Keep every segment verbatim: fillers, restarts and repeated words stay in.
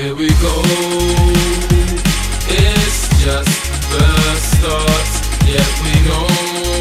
here we go. It's just the start. Yet we know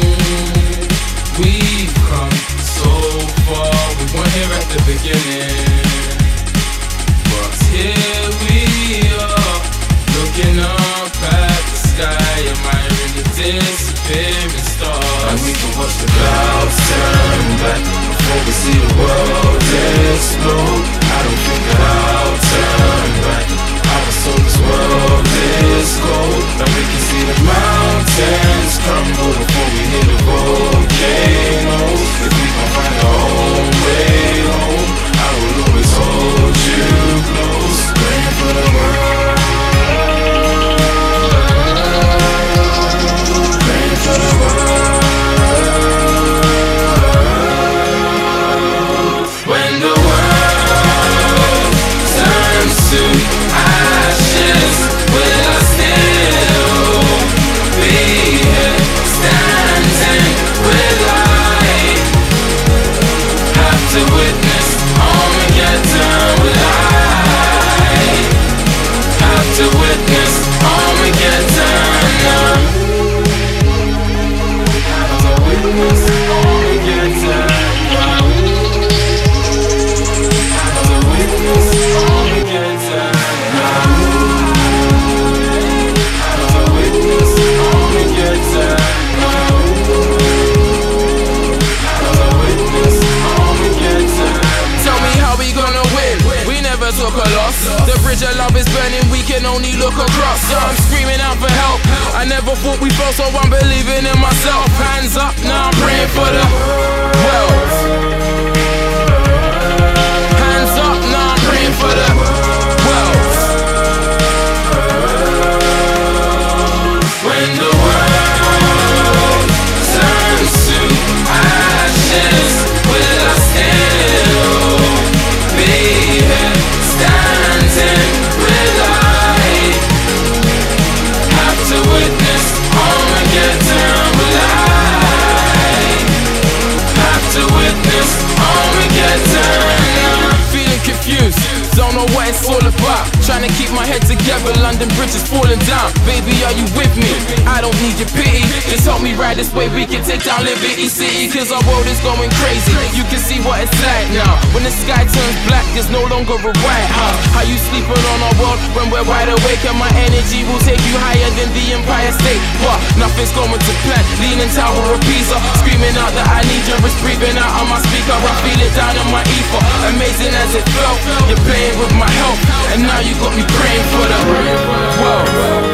we've come so far. We weren't here at the beginning, but here we are, looking up at the sky, admiring the disappearing stars. And we can watch the clouds turn back before we see the world explode. I don't think that I'll turn back. I was told this world is cold, and we can see the mountains crumble before we hit the volcanoes. If we can find our own way home, I will always hold you close. Praying for the world, praying for the world. When the world turns to ashes, will I still be here standing? Will I have to witness Armageddon? Will I have to witness Armageddon? Have to witness Armageddon. Have to witness Armageddon. Have to witness Armageddon. Have to witness Armageddon. Tell me how we gonna win, we never took a loss. The bridge of love is burning, we can only look across. I'm screaming out for help, I never thought we felt, so I'm believing in myself. Hands up, now I'm praying for the wealth. Hands up, now I'm praying for the wealth. When the world turns to ashes, will I still be here standing? Will I have to witness Armageddon? Will I have to witness Armageddon? Feeling confused, don't know what it's all about. Trying to keep my head together, London Bridge is falling down. Baby, are you with me? I don't need your pity, just help me ride this way, we can take down Liberty City. Cause our world is going crazy, you can see what it's like now. When the sky turns black, there's no longer a White House. How you sleeping on our world when we're wide awake? And my energy will take you higher than the Empire State. But nothing's going to plan, leaning Tower of Pisa, screaming out that I need you, it's breathing out on my speaker. I feel it down in my ether, amazing as it felt. You're playing with my health, and now you got me praying for the world.